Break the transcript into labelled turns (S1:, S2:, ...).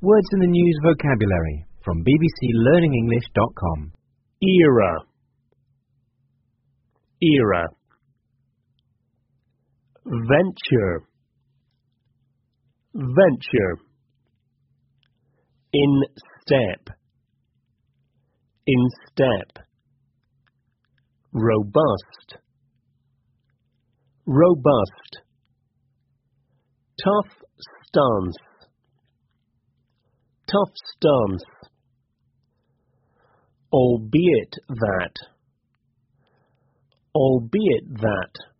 S1: Words in the News vocabulary from bbclearningenglish.com.
S2: Era. Era. Venture. Venture. In step. In step. Robust. Robust. Tough stance. Tough stance. Albeit that. Albeit that.